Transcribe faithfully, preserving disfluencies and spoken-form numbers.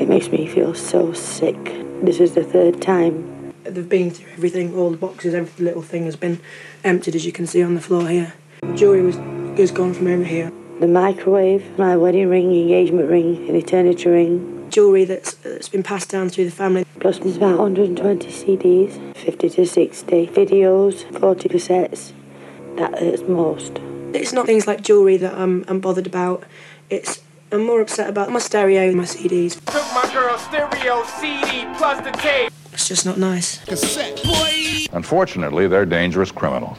makes me feel so sick. This is the third time. They've been through everything, all the boxes, every little thing has been emptied, as you can see on the floor here. Jewellery was, was gone from over here. The microwave, my wedding ring, engagement ring, an eternity ring. Jewellery that's, that's been passed down through the family. Plus there's about one hundred twenty C Ds, fifty to sixty videos, forty cassettes. That hurts most. It's not things like jewellery that I'm, I'm bothered about. It's I'm more upset about my stereo and my C Ds. Took my girl's stereo, C D, plus the tape. It's just not nice. Cassette, boy! Unfortunately, they're dangerous criminals.